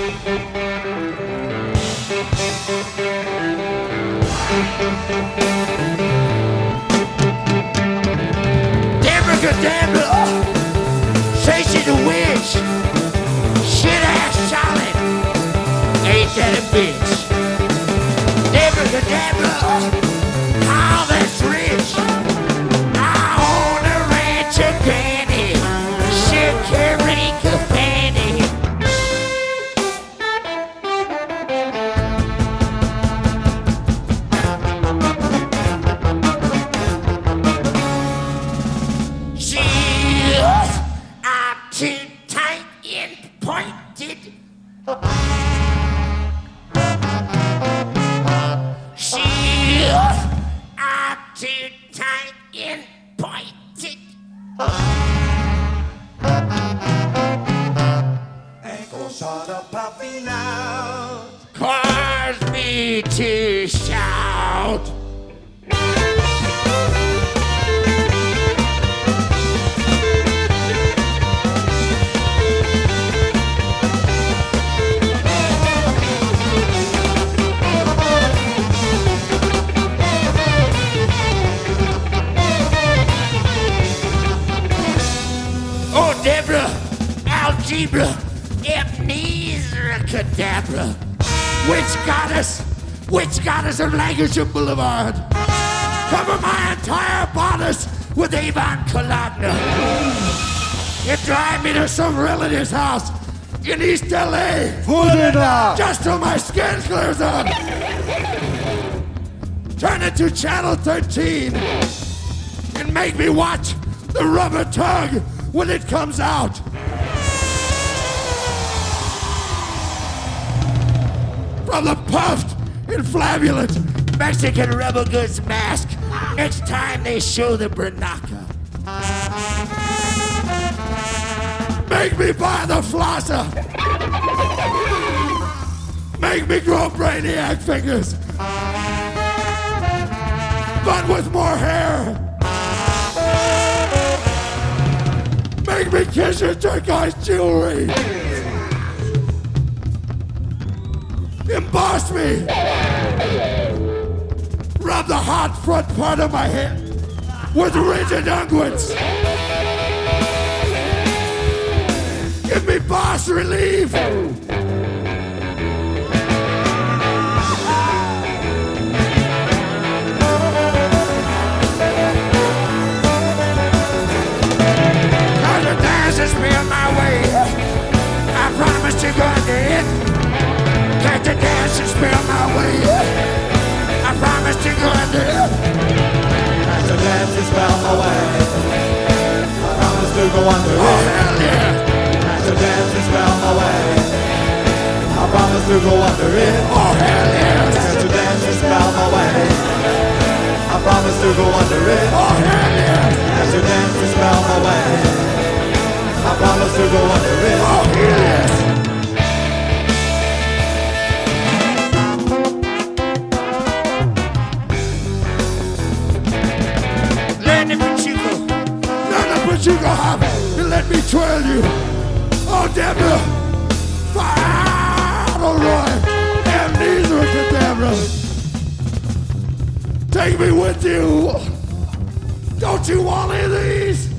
Deborah Cadabra, say she's a witch. Shit-ass Charlie, ain't that a bitch? Deborah Cadabra, all that's rich. I own a ranch of granny, she'll carry company. She's too tight and pointed. She's too tight and pointed. Ankle shot up puffing out. Cause me to shout. Oh, Deborah, algebra, amnesia, cadabra. Which goddess of Lancaster Boulevard. Cover my entire bodice with Avon Cologna. And drive me to some relative's house in East LA. Put it up. Just till my skin clears up. Turn it to channel 13 and make me watch the rubber tug when it comes out. From the puffed and flavulent Mexican rubber goods mask next time they show the Branca. Make me buy the flosser. Make me grow brainiac fingers, but with more hair. Make me kiss your turquoise jewelry. Emboss me. Rub the hot front part of my head with rigid unguents. Give me boss relief. Just be on my way. I promise to go under it. Catch a dance and spell my way. I promise to go under it. Catch a dance and spell my way. I promise to go under Oh, it. hell yeah. Catch a dance and spell my way. I promise to go under it. Oh, hell yeah. Catch a dance and spell my way. I promise to go under it. Oh, hell yeah. Catch a dance and spell my way. I promise to go under it. Oh, yes. Lenny Pachuco hop and let me twirl you. Oh, Deborah, Final Roy, amnesia, Cadabra. Take me with you. Don't you want any of these?